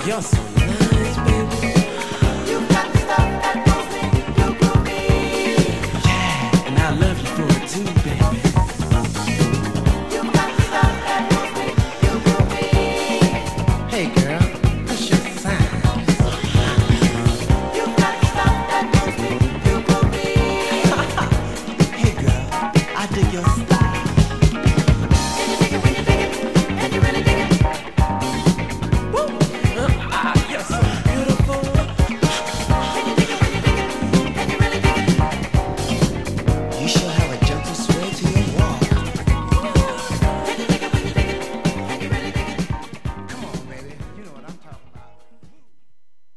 You're so nice, baby. You got the stuff that moves me, you groove me. Yeah, and I love you for it too, baby. You got the stuff that moves me, you groove me. Hey girl, what's your sign? You got the stuff that moves me, you groove me. Hey girl, I dig your style.